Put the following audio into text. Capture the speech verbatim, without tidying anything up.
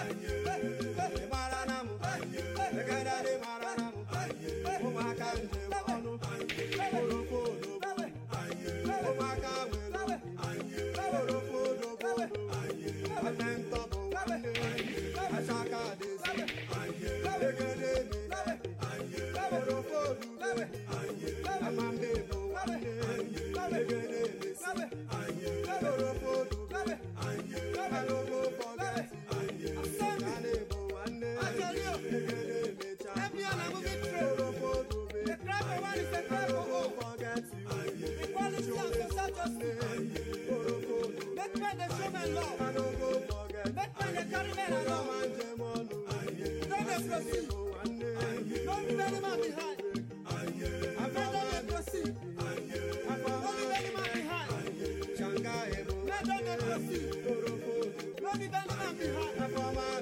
Maranamu, Egadari Maranamu, Umakanje Wanu, Orofodo, Umakawe, Orofodo, Atentabo, Ashaka Desi, Egademi, Orofodo, Amambebo, Egademi, Orofodo, Alogo Forget, Sanebo, and Everyone I'm moving through. The crap of one is the crap of all. Forget you. Equality and social justice. Let men the showman law. Let men the carry men along. Don't let proceed. Don't leave any man behind. I'm not going to proceed. Don't leave any man behind. Let don't let proceed. Don't leave any man behind.